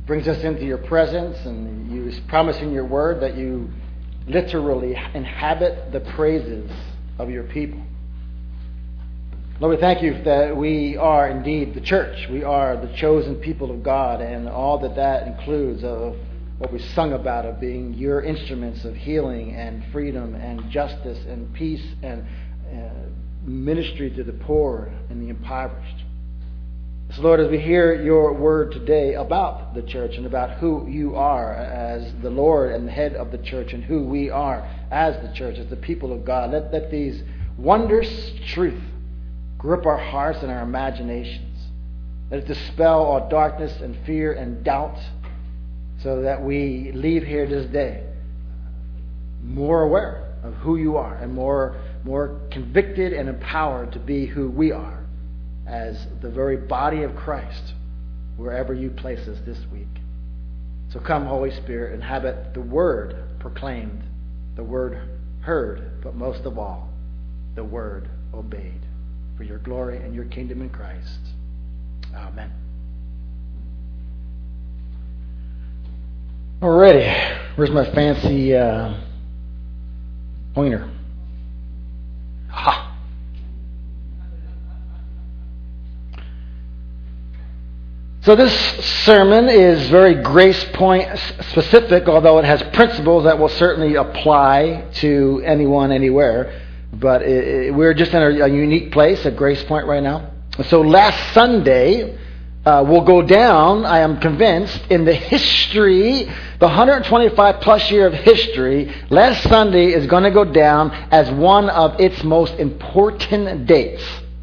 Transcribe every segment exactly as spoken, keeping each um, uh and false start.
brings us into your presence, and you promise in your word that you literally inhabit the praises of your people. Lord, we thank you that we are indeed the church. We are the chosen people of God, and all that that includes of what we sung about, of being your instruments of healing and freedom and justice and peace and uh, ministry to the poor and the impoverished. So, Lord, as we hear your word today about the church and about who you are as the Lord and the head of the church and who we are as the church, as the people of God, let, let these wondrous truths grip our hearts and our imaginations. Let it dispel all darkness and fear and doubt so that we leave here this day more aware of who you are and more, more convicted and empowered to be who we are as the very body of Christ, wherever you place us this week. So come, Holy Spirit, inhabit the word proclaimed, the word heard, but most of all, the word obeyed, for your glory and your kingdom in Christ. Amen. Alrighty, where's my fancy uh, pointer? Ha! So this sermon is very Grace Point specific, although it has principles that will certainly apply to anyone, anywhere. But it, it, we're just in a, a unique place at Grace Point right now. So last Sunday uh, will go down, I am convinced, in the history, the one hundred twenty-five plus year of history. Last Sunday is going to go down as one of its most important dates.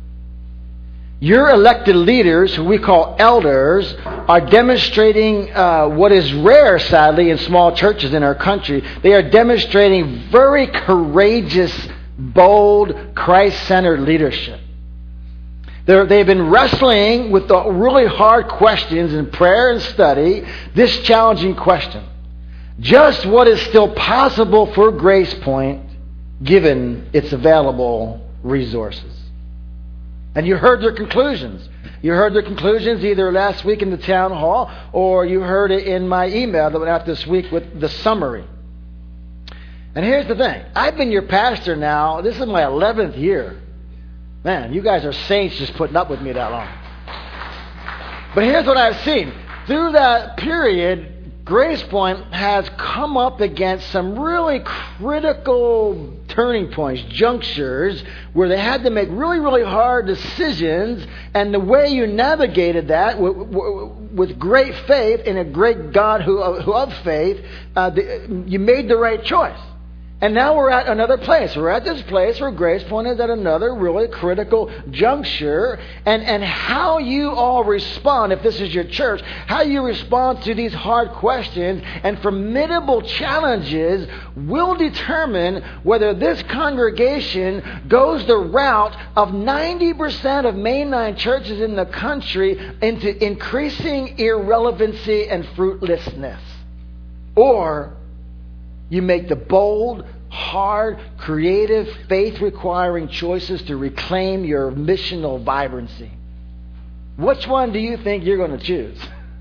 Your elected leaders, who we call elders, are demonstrating uh, what is rare, sadly, in small churches in our country. They are demonstrating very courageous, bold, Christ-centered leadership. They're, they've been wrestling with the really hard questions in prayer and study. This challenging question: just what is still possible for Grace Point given its available resources? And you heard their conclusions. You heard their conclusions either last week in the town hall, or you heard it in my email that went out this week with the summary. And here's the thing. I've been your pastor now. This is my eleventh year. Man, you guys are saints just putting up with me that long. But here's what I've seen. Through that period, Grace Point has come up against some really critical turning points, junctures, where they had to make really, really hard decisions. And the way you navigated that with, with great faith in a great God who, who of faith, uh, the, you made the right choice. And now we're at another place. We're at this place where Grace Point is at another really critical juncture. And, and how you all respond, if this is your church, how you respond to these hard questions and formidable challenges will determine whether this congregation goes the route of ninety percent of mainline churches in the country into increasing irrelevancy and fruitlessness. Or you make the bold, hard, creative, faith-requiring choices to reclaim your missional vibrancy. Which one do you think you're going to choose?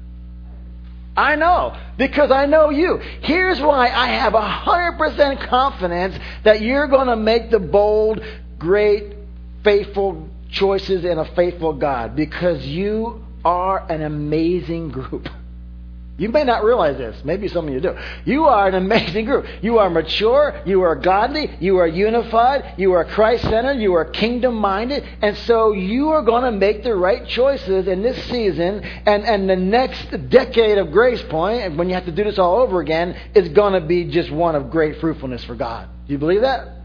I know, because I know you. Here's why I have one hundred percent confidence that you're going to make the bold, great, faithful choices in a faithful God. Because you are an amazing group. You may not realize this. Maybe some of you do. You are an amazing group. You are mature. You are godly. You are unified. You are Christ-centered. You are kingdom-minded. And so you are going to make the right choices in this season. And, and the next decade of Grace Point, when you have to do this all over again, is going to be just one of great fruitfulness for God. Do you believe that?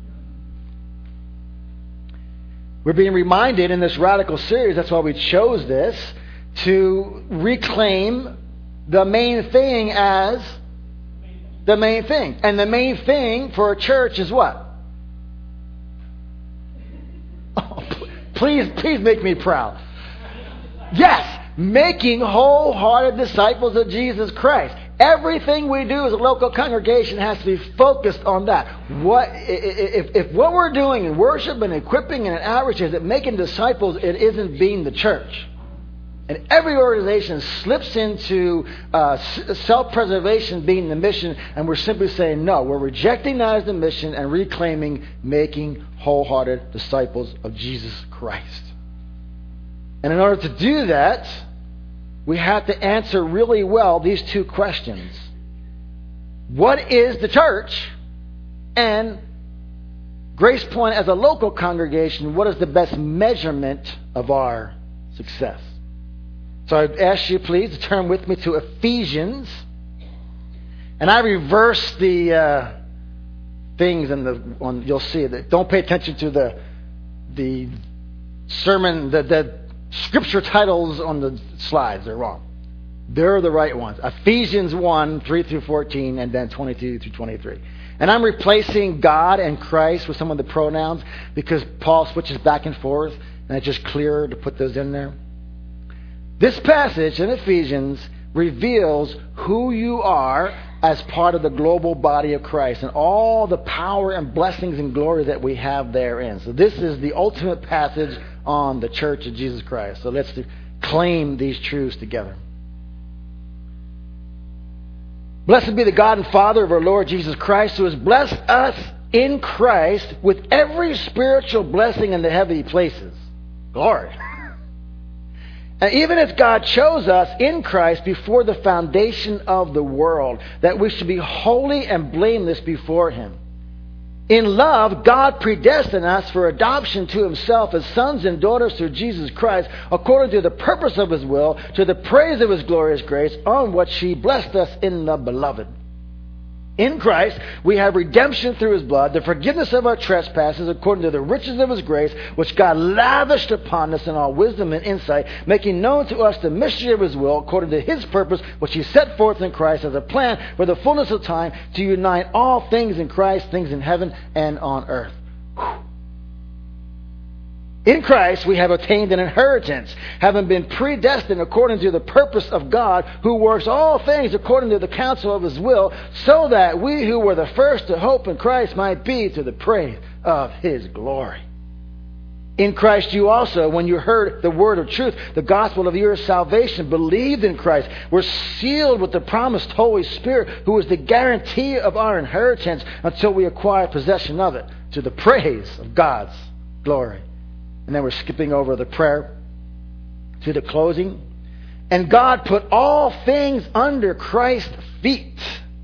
We're being reminded in this radical series, that's why we chose this, to reclaim the main thing as the main thing. And the main thing for a church is what? Oh, please, please make me proud. Yes, making wholehearted disciples of Jesus Christ. Everything we do as a local congregation has to be focused on that. What if, if what we're doing in worship and equipping and outreach is it making disciples, it isn't being the church. And every organization slips into uh, self-preservation being the mission, and we're simply saying, no, we're rejecting that as the mission and reclaiming making wholehearted disciples of Jesus Christ. And in order to do that, we have to answer really well these two questions. What is the church? And Grace Point as a local congregation, what is the best measurement of our success? So I'd ask you, please, to turn with me to Ephesians. And I reverse the uh, things in the on. You'll see that. Don't pay attention to the the sermon, the, the scripture titles on the slides. They're wrong. They're the right ones. Ephesians one, three through fourteen, and then twenty-two through twenty-three. And I'm replacing God and Christ with some of the pronouns because Paul switches back and forth, and it's just clearer to put those in there. This passage in Ephesians reveals who you are as part of the global body of Christ and all the power and blessings and glory that we have therein. So this is the ultimate passage on the church of Jesus Christ. So let's claim these truths together. Blessed be the God and Father of our Lord Jesus Christ, who has blessed us in Christ with every spiritual blessing in the heavenly places. Glory. And even as God chose us in Christ before the foundation of the world, that we should be holy and blameless before Him. In love, God predestined us for adoption to Himself as sons and daughters through Jesus Christ, according to the purpose of His will, to the praise of His glorious grace, on which He blessed us in the Beloved. In Christ, we have redemption through His blood, the forgiveness of our trespasses, according to the riches of His grace, which God lavished upon us in all wisdom and insight, making known to us the mystery of His will, according to His purpose, which He set forth in Christ as a plan for the fullness of time, to unite all things in Christ, things in heaven and on earth. Whew. In Christ we have obtained an inheritance, having been predestined according to the purpose of God, who works all things according to the counsel of His will, so that we who were the first to hope in Christ might be to the praise of His glory. In Christ you also, when you heard the word of truth, the gospel of your salvation, believed in Christ, were sealed with the promised Holy Spirit, who is the guarantee of our inheritance until we acquire possession of it, to the praise of God's glory. And then we're skipping over the prayer to the closing. And God put all things under Christ's feet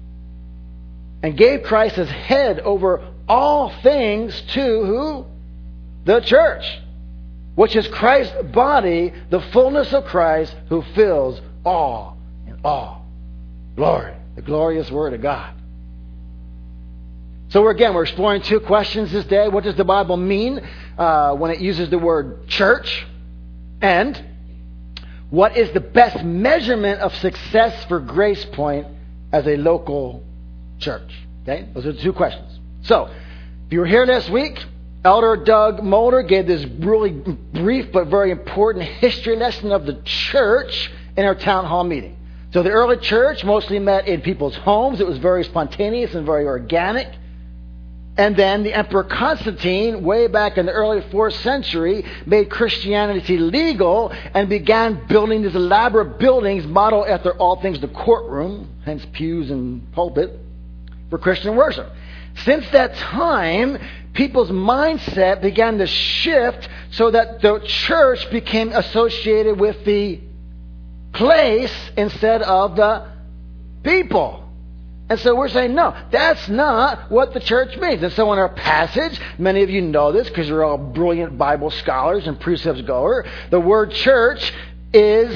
and gave Christ as head over all things to who? The church, which is Christ's body, the fullness of Christ, who fills all in all. Glory, the glorious word of God. So we're, again, we're exploring two questions this day. What does the Bible mean uh, when it uses the word church? And what is the best measurement of success for Grace Point as a local church? Okay, those are the two questions. So, if you were here last week, Elder Doug Mulder gave this really brief but very important history lesson of the church in our town hall meeting. So the early church mostly met in people's homes. It was very spontaneous and very organic. And then the Emperor Constantine, way back in the early fourth century, made Christianity legal and began building these elaborate buildings modeled after all things the courtroom, hence pews and pulpit, for Christian worship. Since that time, people's mindset began to shift so that the church became associated with the place instead of the people. And so we're saying, no, that's not what the church means. And so in our passage, many of you know this because you're all brilliant Bible scholars and precepts goer, the word church is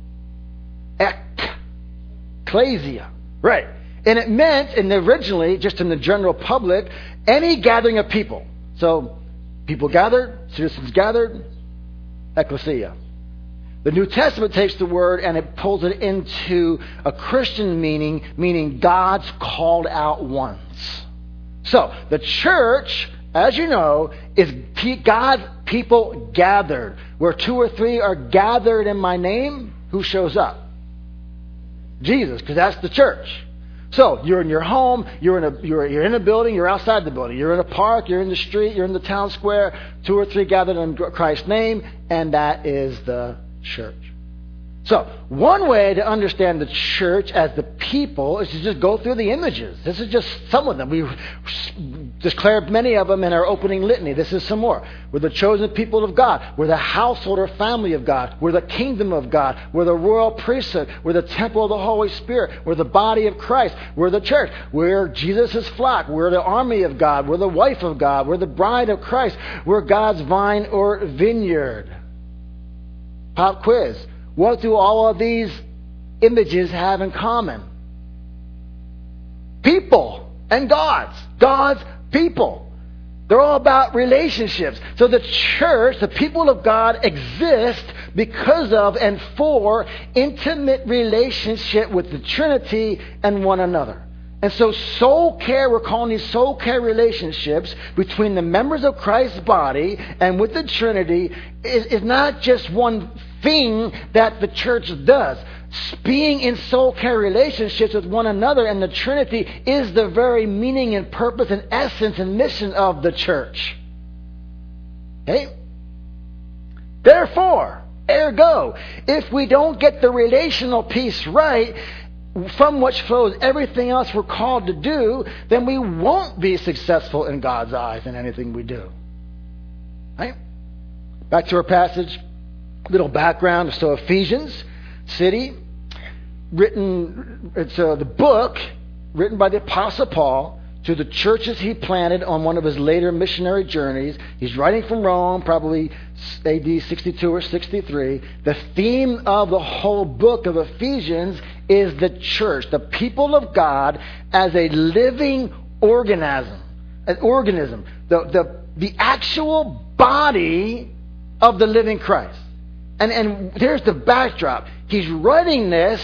ecclesia. Right. And it meant, and originally, just in the general public, any gathering of people. So, people gathered, citizens gathered, ecclesia. The New Testament takes the word and it pulls it into a Christian meaning, meaning God's called out ones. So, the church, as you know, is God's people gathered. Where two or three are gathered in my name, who shows up? Jesus, because that's the church. So, you're in your home, you're in a you're you're in a building, you're outside the building, you're in a park, you're in the street, you're in the town square, two or three gathered in Christ's name, and that is the church. So, one way to understand the church as the people is to just go through the images. This is just some of them. We declared many of them in our opening litany. This is some more. We're the chosen people of God. We're the household or family of God. We're the kingdom of God. We're the royal priesthood. We're the temple of the Holy Spirit. We're the body of Christ. We're the church. We're Jesus' flock. We're the army of God. We're the wife of God. We're the bride of Christ. We're God's vine or vineyard. Pop quiz. What do all of these images have in common? People and gods. God's people. They're all about relationships. So the church, the people of God, exist because of and for intimate relationship with the Trinity and one another. And so soul care, we're calling these soul care relationships between the members of Christ's body and with the Trinity is, is not just one thing that the church does. Being in soul care relationships with one another and the Trinity is the very meaning and purpose and essence and mission of the church. Okay? Therefore, ergo, if we don't get the relational piece right, from which flows everything else we're called to do, then we won't be successful in God's eyes in anything we do. Right? Back to our passage. Little background. So Ephesians city, written, it's uh, the book written by the Apostle Paul to the churches he planted on one of his later missionary journeys. He's writing from Rome, probably A D sixty-two or sixty-three. The theme of the whole book of Ephesians is the church, the people of God as a living organism, an organism, the, the, the actual body of the living Christ. And, and here's the backdrop. He's writing this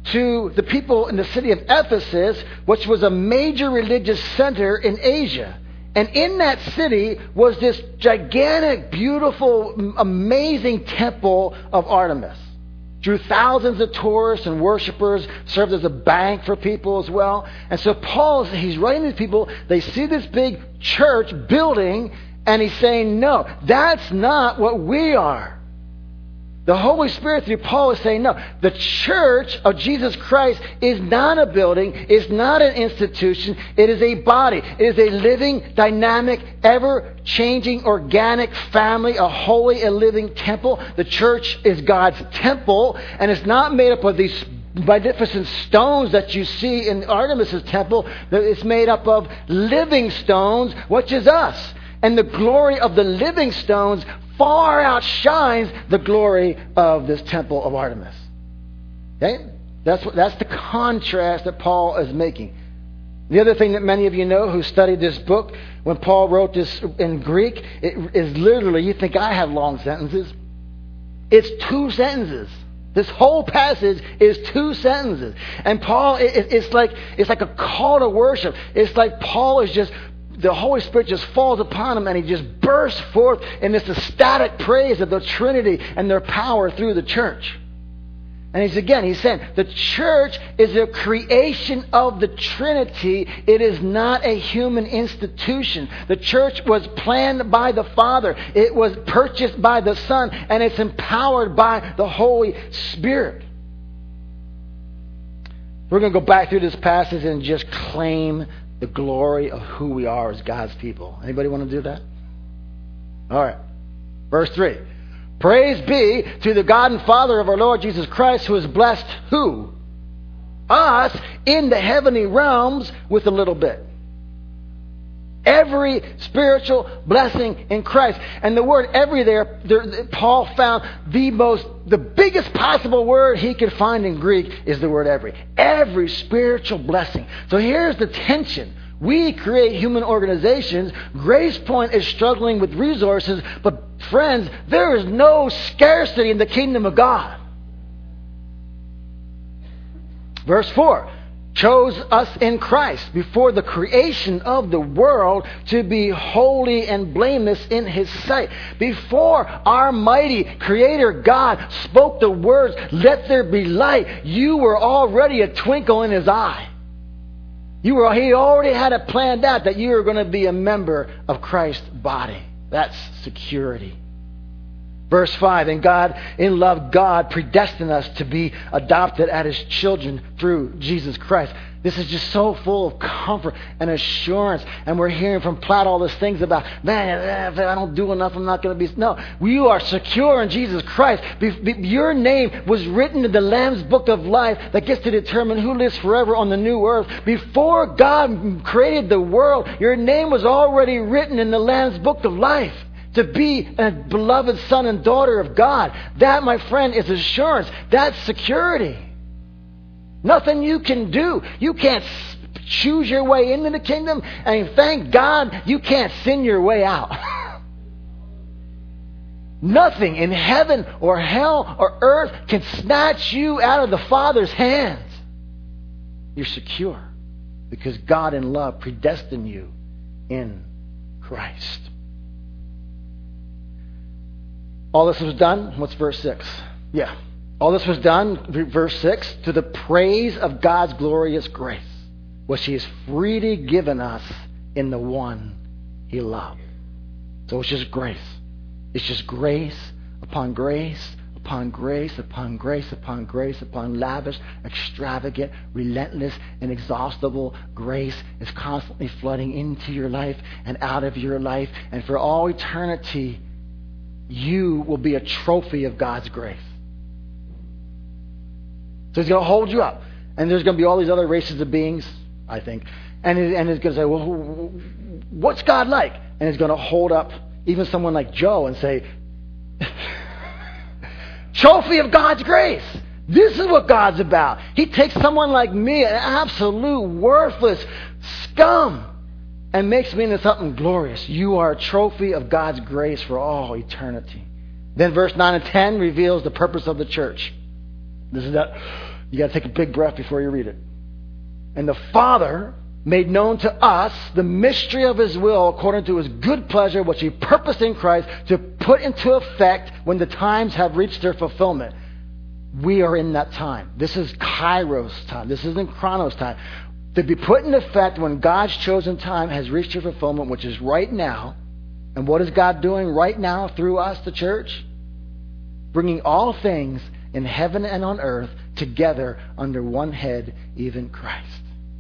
to the people in the city of Ephesus, which was a major religious center in Asia. And in that city was this gigantic, beautiful, amazing temple of Artemis. Drew thousands of tourists and worshipers, served as a bank for people as well. And so Paul, he's writing to these people, they see this big church building, and he's saying, no, that's not what we are. The Holy Spirit through Paul is saying, no, the church of Jesus Christ is not a building, it's not an institution, it is a body. It is a living, dynamic, ever-changing, organic family, a holy and living temple. The church is God's temple, and it's not made up of these magnificent stones that you see in Artemis' temple. It's made up of living stones, which is us. And the glory of the living stones far outshines the glory of this temple of Artemis. Okay? That's what, that's the contrast that Paul is making. The other thing that many of you know who studied this book, when Paul wrote this in Greek, it is literally, you think I have long sentences. It's two sentences. This whole passage is two sentences. And Paul, it, it's like it's like a call to worship. It's like Paul is just, the Holy Spirit just falls upon him and he just bursts forth in this ecstatic praise of the Trinity and their power through the church. And he's again, he's saying the church is a creation of the Trinity. It is not a human institution. The church was planned by the Father. It was purchased by the Son. And it's empowered by the Holy Spirit. We're going to go back through this passage and just claim the glory of who we are as God's people. Anybody want to do that? All right. Verse three. Praise be to the God and Father of our Lord Jesus Christ, who has blessed who? Us in the heavenly realms with a little bit. Every spiritual blessing in Christ. And the word every there, there, Paul found the most, the biggest possible word he could find in Greek is the word every. Every spiritual blessing. So here's the tension. We create human organizations. Grace Point is struggling with resources. But friends, there is no scarcity in the kingdom of God. Verse four. Chose us in Christ before the creation of the world to be holy and blameless in His sight. Before our mighty Creator God spoke the words, "Let there be light," you were already a twinkle in His eye. You were, He already had it planned out that you were going to be a member of Christ's body. That's security. Verse five, and God, in love, God predestined us to be adopted as His children through Jesus Christ. This is just so full of comfort and assurance. And we're hearing from Platt all these things about, man, if I don't do enough, I'm not going to be... No, you are secure in Jesus Christ. Be, be, your name was written in the Lamb's book of life that gets to determine who lives forever on the new earth. Before God created the world, your name was already written in the Lamb's book of life. To be a beloved son and daughter of God. That, my friend, is assurance. That's security. Nothing you can do. You can't choose your way into the kingdom. And thank God you can't sin your way out. Nothing in heaven or hell or earth can snatch you out of the Father's hands. You're secure because God in love predestined you in Christ. All this was done. What's verse six? Yeah. All this was done, verse six, to the praise of God's glorious grace, which He has freely given us in the one He loved. So it's just grace. It's just grace upon grace upon grace upon grace upon grace upon lavish, extravagant, relentless, and inexhaustible grace is constantly flooding into your life and out of your life. And for all eternity, you will be a trophy of God's grace. So He's going to hold you up. And there's going to be all these other races of beings, I think. And, it, and it's going to say, well, what's God like? And it's going to hold up even someone like Joe and say, trophy of God's grace. This is what God's about. He takes someone like me, an absolute worthless scum, and makes me into something glorious. You are a trophy of God's grace for all eternity. Then verse nine and ten reveals the purpose of the church. This is that. You got to take a big breath before you read it. And the Father made known to us the mystery of His will according to His good pleasure, which He purposed in Christ to put into effect when the times have reached their fulfillment. We are in that time. This is Kairos time. This isn't Chronos time. To be put in effect when God's chosen time has reached their fulfillment, which is right now. And what is God doing right now through us, the church? Bringing all things in heaven and on earth together under one head, even Christ.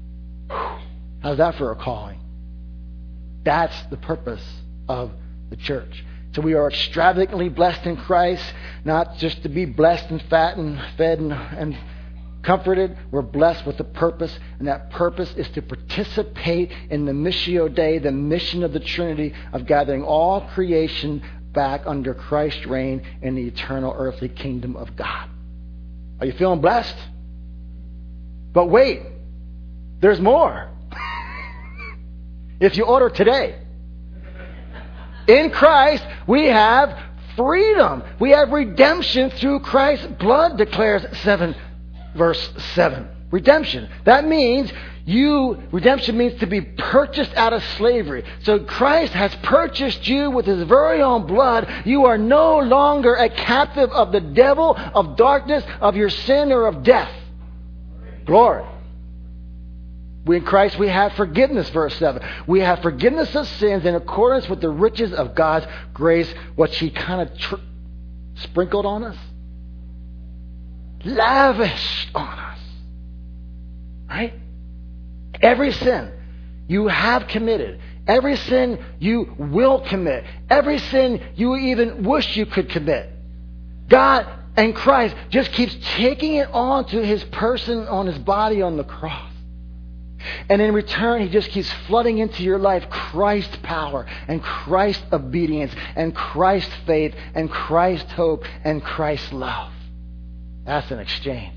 How's that for a calling? That's the purpose of the church. So we are extravagantly blessed in Christ, not just to be blessed and fat and fed and, and comforted. We're blessed with a purpose, and that purpose is to participate in the Missio Dei, the mission of the Trinity, of gathering all creation back under Christ's reign in the eternal earthly kingdom of God. Are you feeling blessed? But wait, there's more. If you order today, in Christ we have freedom. We have redemption through Christ's blood, declares seven, verse seven. Redemption. That means you, redemption means to be purchased out of slavery. So Christ has purchased you with His very own blood. You are no longer a captive of the devil, of darkness, of your sin, or of death. Glory. We in Christ, we have forgiveness, verse seven. We have forgiveness of sins in accordance with the riches of God's grace, what He kind of tr- sprinkled on us. Lavished on us. Right? Every sin you have committed, every sin you will commit, every sin you even wish you could commit, God and Christ just keeps taking it on to His person, on His body on the cross. And in return, He just keeps flooding into your life Christ's power and Christ's obedience and Christ's faith and Christ's hope and Christ's love. That's an exchange.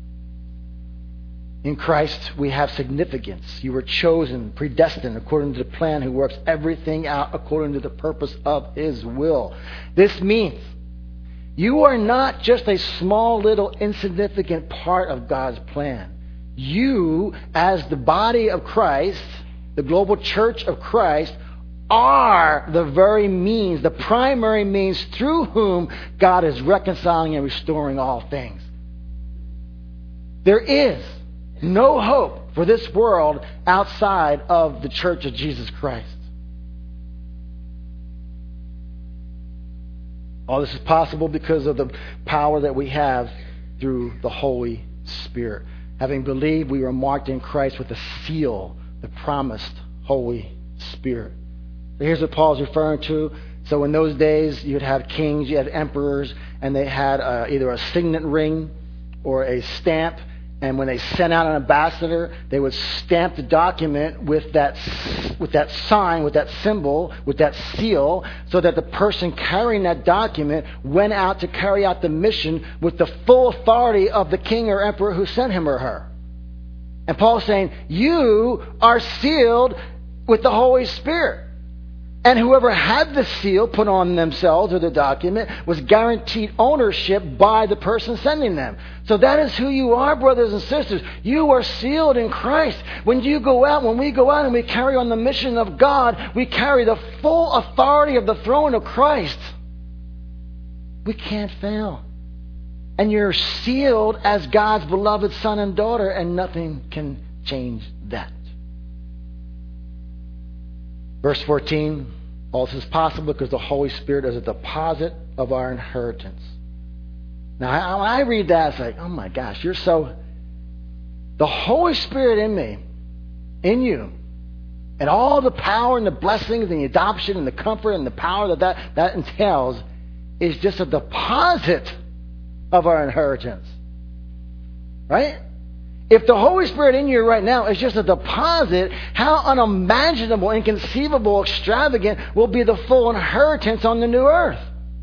In Christ, we have significance. You were chosen, predestined, according to the plan, who works everything out according to the purpose of His will. This means you are not just a small, little, insignificant part of God's plan. You, as the body of Christ, the global church of Christ, are the very means, the primary means through whom God is reconciling and restoring all things. There is no hope for this world outside of the church of Jesus Christ. All this is possible because of the power that we have through the Holy Spirit. Having believed, we were marked in Christ with the seal, the promised Holy Spirit. So here's what Paul's referring to. So in those days, you'd have kings, you had emperors, and they had uh, either a signet ring or a stamp. And when they sent out an ambassador, they would stamp the document with that, with that sign, with that symbol, with that seal, so that the person carrying that document went out to carry out the mission with the full authority of the king or emperor who sent him or her. And Paul's saying, you are sealed with the Holy Spirit. And whoever had the seal put on themselves or the document was guaranteed ownership by the person sending them. So that is who you are, brothers and sisters. You are sealed in Christ. When you go out, when we go out and we carry on the mission of God, we carry the full authority of the throne of Christ. We can't fail. And you're sealed as God's beloved son and daughter, and nothing can change that. Verse fourteen, all this is possible because the Holy Spirit is a deposit of our inheritance. Now, when I read that, it's like, oh my gosh, you're so... The Holy Spirit in me, in you, and all the power and the blessings and the adoption and the comfort and the power that that, that entails is just a deposit of our inheritance. Right? If the Holy Spirit in you right now is just a deposit, how unimaginable, inconceivable, extravagant will be the full inheritance on the new earth?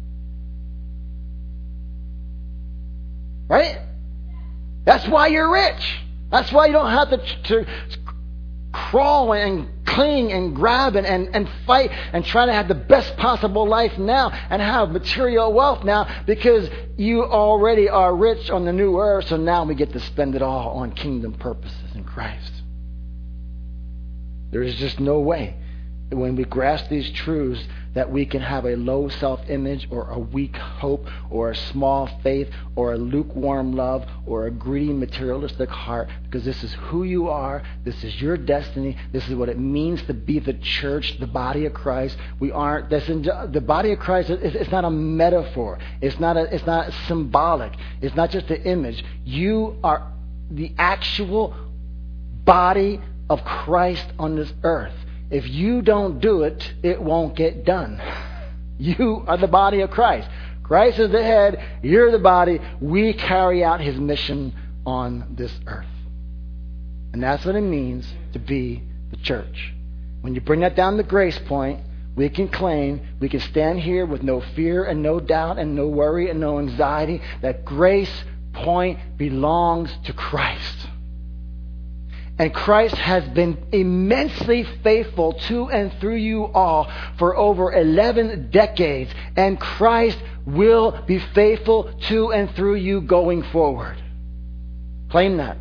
Right? That's why you're rich. That's why you don't have to, to crawl and cling and grab and, and, and fight and try to have the best possible life now and have material wealth now, because you already are rich on the new earth, so now we get to spend it all on kingdom purposes in Christ. There is just no way that when we grasp these truths that we can have a low self-image or a weak hope or a small faith or a lukewarm love or a greedy materialistic heart, because this is who you are, this is your destiny, this is what it means to be the church, the body of Christ. We aren't, this, the body of Christ, it's not a metaphor, it's not, a, it's not symbolic, it's not just an image. You are the actual body of Christ on this earth. If you don't do it, it won't get done. You are the body of Christ. Christ is the head. You're the body. We carry out His mission on this earth. And that's what it means to be the church. When you bring that down to Grace Point, we can claim, we can stand here with no fear and no doubt and no worry and no anxiety that Grace Point belongs to Christ. And Christ has been immensely faithful to and through you all for over eleven decades. And Christ will be faithful to and through you going forward. Claim that.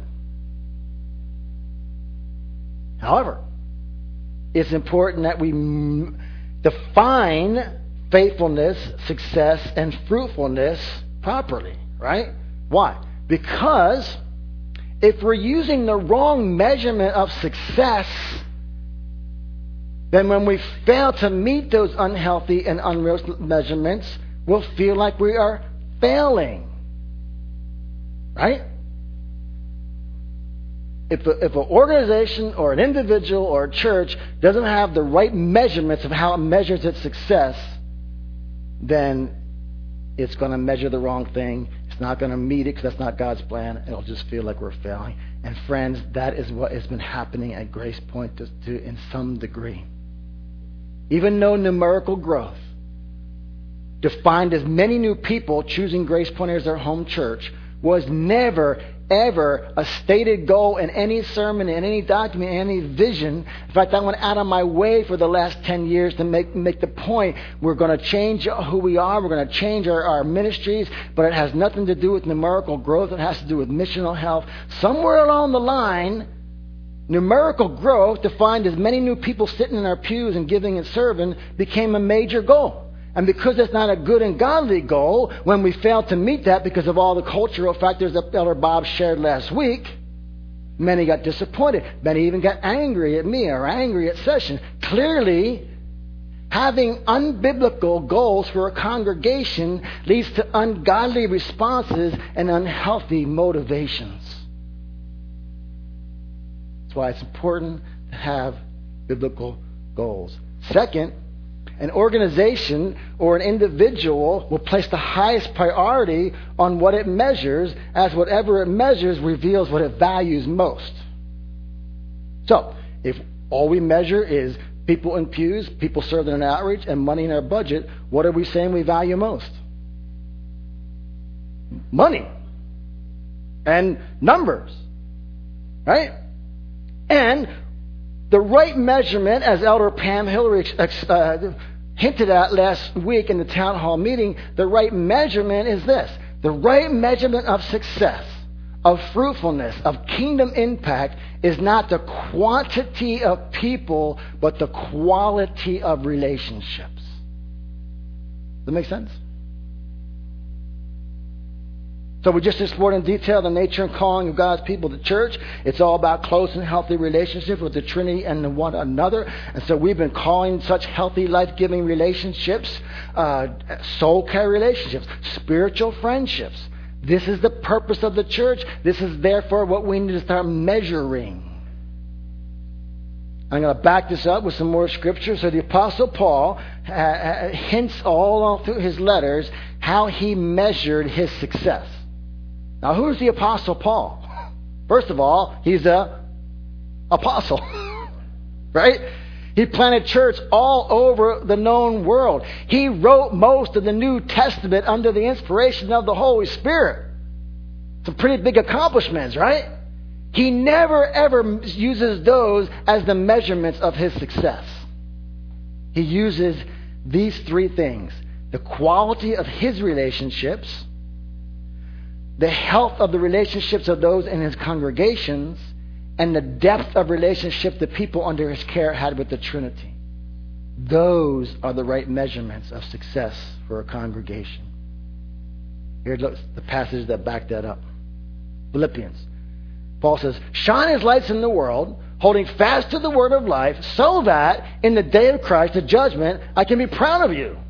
However, it's important that we define faithfulness, success, and fruitfulness properly, right? Why? Because if we're using the wrong measurement of success, then when we fail to meet those unhealthy and unrealistic measurements, we'll feel like we are failing. Right? If, a, if an organization or an individual or a church doesn't have the right measurements of how it measures its success, then it's going to measure the wrong thing. It's not going to meet it because that's not God's plan. It'll just feel like we're failing. And friends, that is what has been happening at Grace Point to, to, in some degree. Even though numerical growth defined as many new people choosing Grace Point as their home church was never, ever a stated goal in any sermon, in any document, in any vision. In fact, I went out of my way for the last ten years to make, make the point, we're going to change who we are, we're going to change our, our ministries, but it has nothing to do with numerical growth, it has to do with missional health. Somewhere along the line, numerical growth, defined as many new people sitting in our pews and giving and serving, became a major goal. And because it's not a good and godly goal, when we fail to meet that because of all the cultural factors that Elder Bob shared last week, many got disappointed. Many even got angry at me or angry at Session. Clearly, Having unbiblical goals for a congregation leads to ungodly responses and unhealthy motivations. That's why it's important to have biblical goals. Second, an organization or an individual will place the highest priority on what it measures, as whatever it measures reveals what it values most. So, if all we measure is people in pews, people served in an outreach, and money in our budget, what are we saying we value most? Money. And numbers. Right? And the right measurement, as Elder Pam Hillary uh, hinted at last week in the town hall meeting, the right measurement is this. The right measurement of success, of fruitfulness, of kingdom impact is not the quantity of people, but the quality of relationships. Does that make sense? So we just explored in detail the nature and calling of God's people, the church. It's all about close and healthy relationships with the Trinity and one another. And so we've been calling such healthy, life-giving relationships, uh, soul care relationships, spiritual friendships. This is the purpose of the church. This is therefore what we need to start measuring. I'm going to back this up with some more scripture. So the Apostle Paul uh, hints all through his letters how he measured his success. Now, who's the Apostle Paul? First of all, he's a apostle, right? He planted church all over the known world. He wrote most of the New Testament under the inspiration of the Holy Spirit. Some pretty big accomplishments, right? He never ever uses those as the measurements of his success. He uses these three things: the quality of his relationships, the health of the relationships of those in his congregations, and the depth of relationship the people under his care had with the Trinity. Those are the right measurements of success for a congregation. Here's the passage that back that up. Philippians. Paul says, "Shine as lights in the world, holding fast to the word of life, so that in the day of Christ, the judgment, I can be proud of you."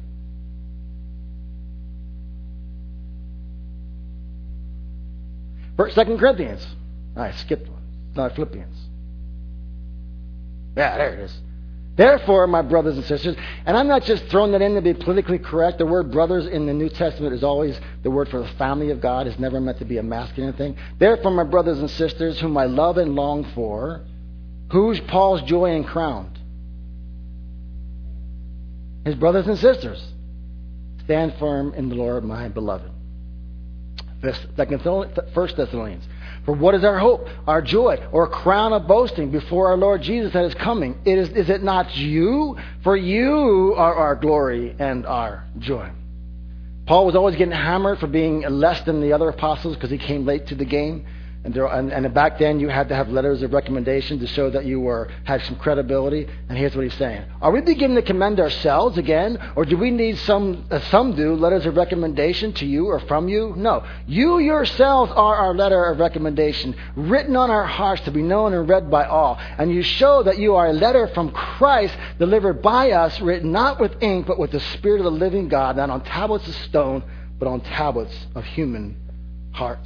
Second Corinthians. I skipped one. It's not Philippians. Yeah, there it is. "Therefore, my brothers and sisters," and I'm not just throwing that in to be politically correct. The word brothers in the New Testament is always the word for the family of God. It's never meant to be a masculine thing. "Therefore, my brothers and sisters, whom I love and long for," who's Paul's joy and crown? His brothers and sisters. "Stand firm in the Lord, my beloved." First Thessalonians. "For what is our hope, our joy, or crown of boasting before our Lord Jesus that is coming? It is, is it not you? For you are our glory and our joy." Paul was always getting hammered for being less than the other apostles because he came late to the game. And, there, and, and back then you had to have letters of recommendation to show that you were had some credibility. And here's what he's saying. Are we beginning to commend ourselves again? Or do we need some, uh, some do, letters of recommendation to you or from you? No. You yourselves are our letter of recommendation, written on our hearts to be known and read by all. And you show that you are a letter from Christ, delivered by us, written not with ink, but with the Spirit of the living God, not on tablets of stone, but on tablets of human hearts.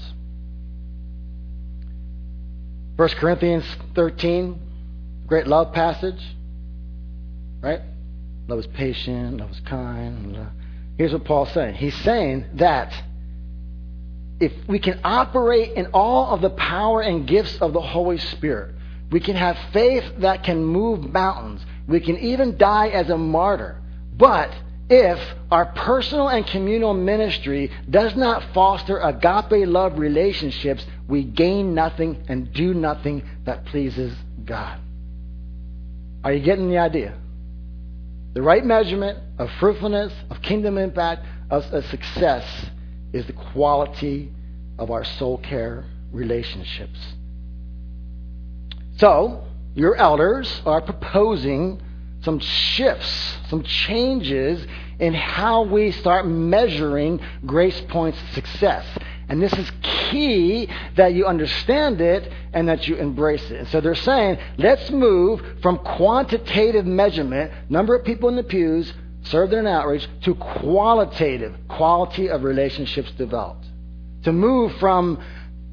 First Corinthians thirteen, great love passage, right? Love is patient, love is kind. Here's what Paul's saying. He's saying that if we can operate in all of the power and gifts of the Holy Spirit, we can have faith that can move mountains. We can even die as a martyr. But if our personal and communal ministry does not foster agape love relationships, we gain nothing and do nothing that pleases God. Are you getting the idea? The right measurement of fruitfulness, of kingdom impact, of, of success is the quality of our soul care relationships. So, your elders are proposing some shifts, some changes in how we start measuring Grace Point's success. And this is key that you understand it and that you embrace it. And so they're saying, let's move from quantitative measurement, number of people in the pews, served in an outreach, to qualitative, quality of relationships developed. To move from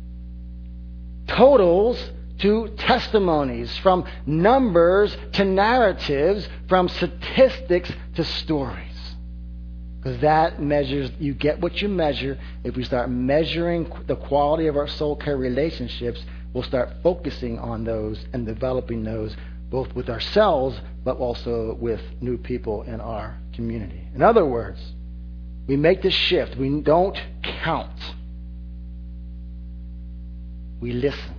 totals to testimonies, from numbers to narratives, from statistics to stories. Because that measures, you get what you measure. If we start measuring the quality of our soul care relationships, we'll start focusing on those and developing those both with ourselves but also with new people in our community. In other words, we make this shift. We don't count. We listen.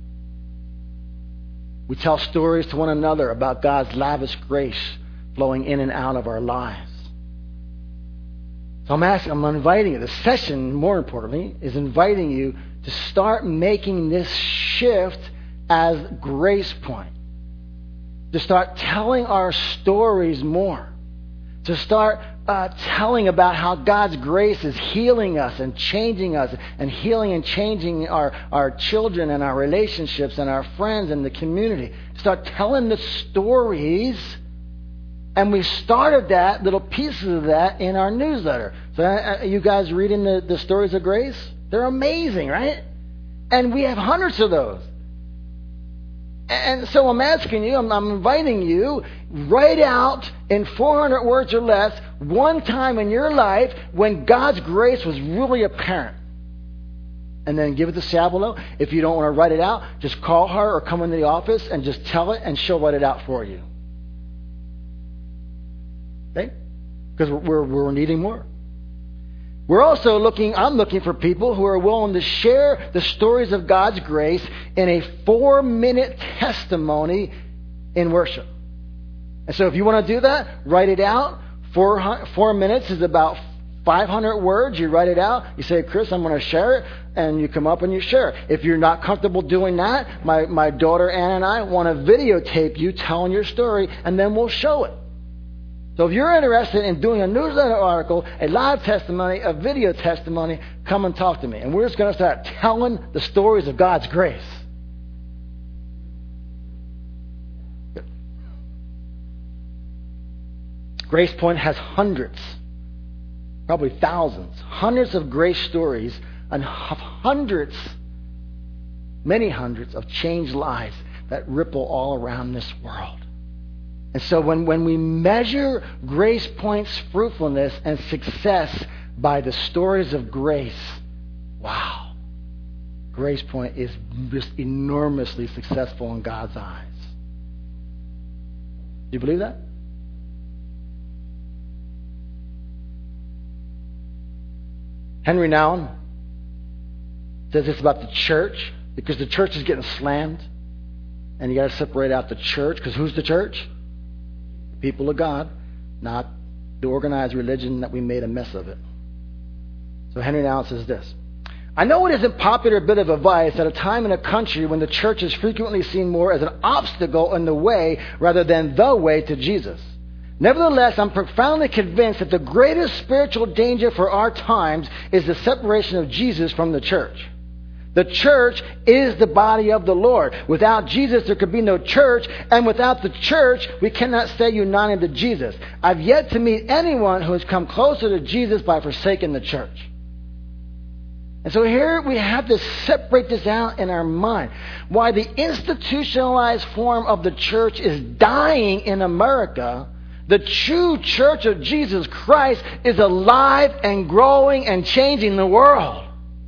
We tell stories to one another about God's lavish grace flowing in and out of our lives. So I'm asking, I'm inviting you. The session, more importantly, is inviting you to start making this shift as Grace Point. To start telling our stories more. To start uh, telling about how God's grace is healing us and changing us and healing and changing our, our children and our relationships and our friends and the community. Start telling the stories. And we started that, little pieces of that, in our newsletter. So uh, you guys reading the, the stories of grace? They're amazing, right? And we have hundreds of those. And so I'm asking you, I'm, I'm inviting you, write out in four hundred words or less, one time in your life when God's grace was really apparent. And then give it to Sabalo. If you don't want to write it out, just call her or come into the office and just tell it and she'll write it out for you. Okay? Because we're, we're needing more. We're also looking, I'm looking for people who are willing to share the stories of God's grace in a four-minute testimony in worship. And so if you want to do that, write it out. Four, four minutes is about five hundred words. You write it out. You say, Chris, I'm going to share it. And you come up and you share it. If you're not comfortable doing that, my, my daughter Ann and I want to videotape you telling your story, and then we'll show it. So if you're interested in doing a newsletter article, a live testimony, a video testimony, come and talk to me. And we're just going to start telling the stories of God's grace. Good. Grace Point has hundreds, probably thousands, hundreds of grace stories and hundreds, many hundreds of changed lives that ripple all around this world. And so when, when we measure Grace Point's fruitfulness and success by the stories of grace, wow, Grace Point is just enormously successful in God's eyes. Do you believe that? Henry Nouwen says this about the church, because the church is getting slammed, and you got to separate out the church, because who's the church? People of God, not the organized religion that we made a mess of it. So Henry Nouwen says this: I know it isn't popular bit of advice at a time in a country when the church is frequently seen more as an obstacle in the way rather than the way to Jesus. Nevertheless, I'm profoundly convinced that the greatest spiritual danger for our times is the separation of Jesus from the church. The church is the body of the Lord. Without Jesus, there could be no church. And without the church, we cannot stay united to Jesus. I've yet to meet anyone who has come closer to Jesus by forsaking the church. And so here we have to separate this out in our mind. Why the institutionalized form of the church is dying in America, the true church of Jesus Christ is alive and growing and changing the world.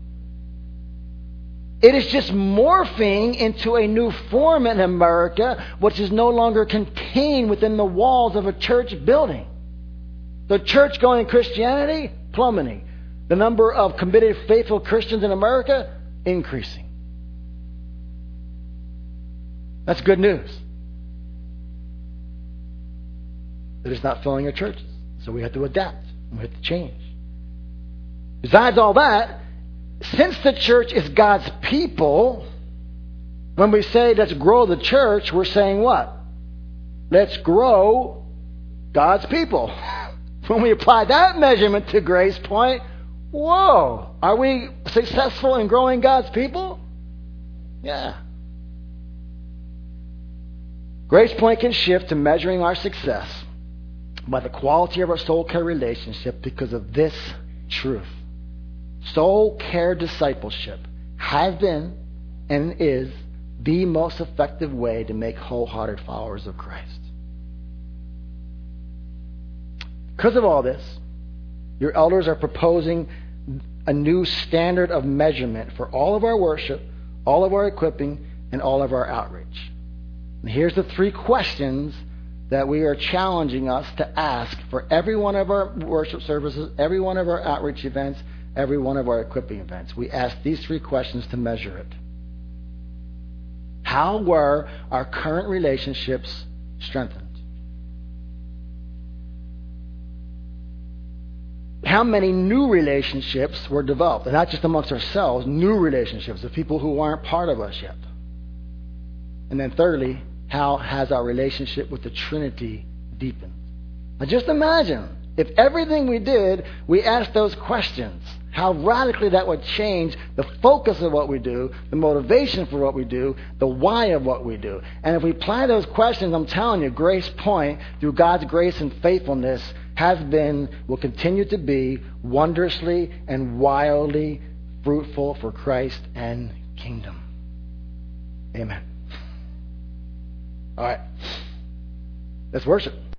It is just morphing into a new form in America, which is no longer contained within the walls of a church building. The church-going Christianity, plummeting. The number of committed, faithful Christians in America, increasing. That's good news. That it's not filling our churches. So we have to adapt. We have to change. Besides all that, since the church is God's people, when we say let's grow the church, we're saying what? Let's grow God's people. When we apply that measurement to Grace Point, whoa, are we successful in growing God's people? Yeah. Grace Point can shift to measuring our success by the quality of our soul care relationship because of this truth. Soul care discipleship has been and is the most effective way to make wholehearted followers of Christ. Because of all this, your elders are proposing a new standard of measurement for all of our worship, all of our equipping, and all of our outreach. And here's the three questions that we are challenging us to ask for every one of our worship services, every one of our outreach events, every one of our equipping events. We ask these three questions to measure it. How were our current relationships strengthened? How many new relationships were developed? And not just amongst ourselves, new relationships with people who aren't part of us yet. And then thirdly, how has our relationship with the Trinity deepened? Now just imagine, if everything we did, we asked those questions, how radically that would change the focus of what we do, the motivation for what we do, the why of what we do. And if we apply those questions, I'm telling you, Grace Point, through God's grace and faithfulness, has been, will continue to be, wondrously and wildly fruitful for Christ and kingdom. Amen. All right. Let's worship.